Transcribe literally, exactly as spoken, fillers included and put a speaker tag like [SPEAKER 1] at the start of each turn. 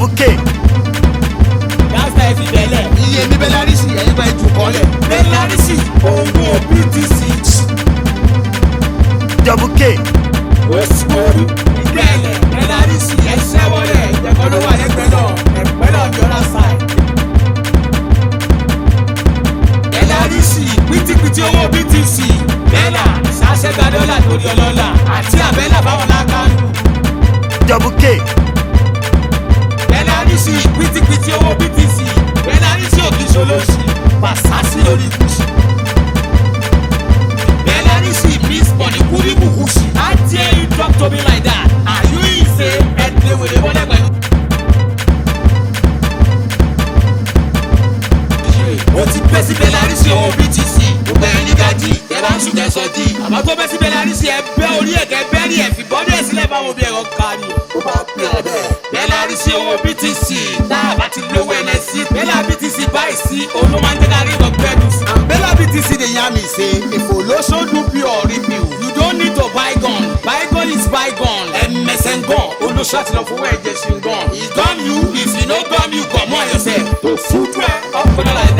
[SPEAKER 1] Double K.
[SPEAKER 2] Gangsta ẹ fi bẹ̀lẹ̀.
[SPEAKER 3] Iye ní Bẹ́lárìsì ẹ̀yin bá ìjù kọ́lẹ̀.
[SPEAKER 2] Bẹ́lárìsì owó B T C.
[SPEAKER 1] Double K.
[SPEAKER 2] Westbury. Ìbẹ̀lẹ̀ Bẹ́lárìsì ẹ ṣẹ́wọ́lẹ̀ ìjẹ̀kọ́ ló wà lẹ́gbẹ̀ẹ́ náà ẹ̀pẹ́ náà di ọ̀la sáì. Bẹ́lárìsì pìtìpìtì owó B T C. Bẹ́là ìṣàṣẹ́gbà dọ́là torí ọlọ́lá àti àbẹ́là báwọn lákàánú.
[SPEAKER 1] Double K.
[SPEAKER 2] Bẹ́lárìsì pìtìpìtì owó B T C. Bẹ́lárìsì òkè ìṣolóṣì pàṣásí lórí ìkùsì. Bẹ́lárìsì please bọ̀dì kúrí bùkúsì. How dare you talk to me like that? Are you insane? Ẹ̀dẹ̀ wèrè wọlé pẹ̀lú. Ó ti bẹ́ sí Bẹ́lárìsì owó B T C. Gbogbo ẹni gajì ẹ bá ń sùn tẹ̀sọ̀ dì. Àmọ́ tó bẹ́ sí Bẹ́lárìsì ẹ bẹ́ orí ẹ̀kẹ́ bẹ́ẹ̀rì ẹ̀ fi bọ́dí ẹ̀ sílẹ̀ báwo bí ẹ̀rọ kárí. Ó bá pè ọ́ bẹ́ẹ̀. Bẹ́lárìsì owó B T C. Tá a bá ti lówó ẹ̀ lẹ́sí. Bẹ́lá B T C báyìí sí olóma ń tẹ́ka rí ìwọ̀n gbẹ́dùn sí.
[SPEAKER 3] Bella B T C dey yarn me say if Olosho do pure review,
[SPEAKER 2] You don't need to buy gun. Buy gun is buy gun. Ẹ̀mẹ̀sẹ̀ ń gan. Olóṣù àti lọ fowó ẹ̀jẹ̀ sí ń gan. He gum you if he no gum you gum on yourself. To foot well up for the life.